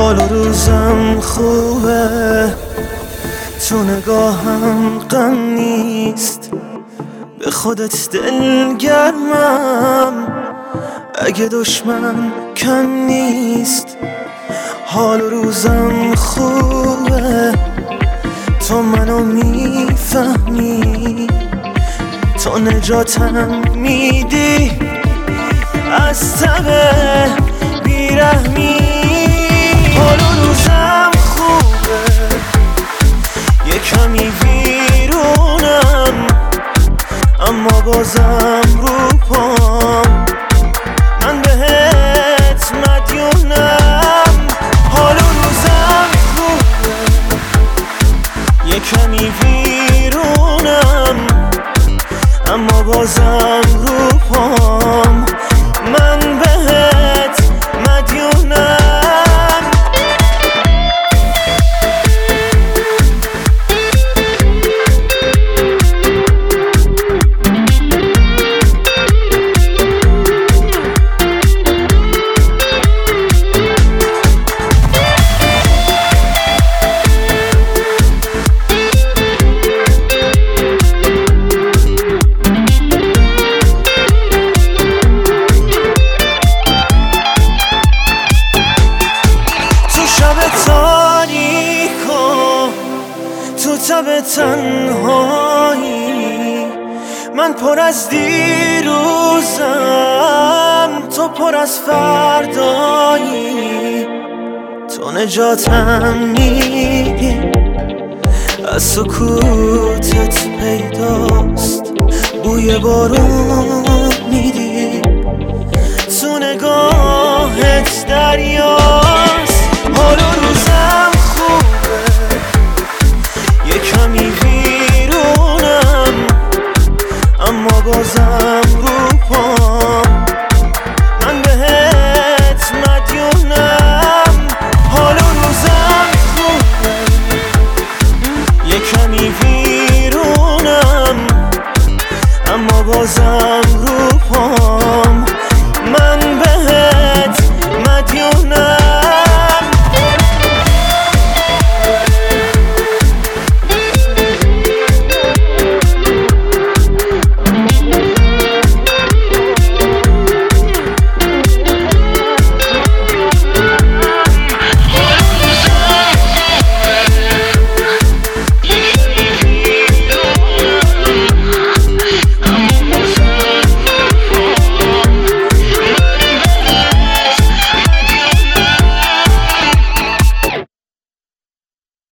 حال و روزم خوبه، تو نگاهم غم نیست، به خودت دلگرمم اگه دشمن کم نیست. حال و روزم خوبه، تو منو میفهمی، تو نجاتم میدی از تب بیرحمی. حال و روزم خوبه، یه کمی ویرونم، اما بازم رو پام، من بهت مدیونم. حال و روزم خوبه، یه کمی ویرونم، اما بازم رو پام، من بهت مدیونم. تو تب تنهایی، من پر از دیروزم، تو پر از فردایی، تو نجاتم میدی، از سکوتت پیداست بوی بارون میدی، تو نگاهت دریا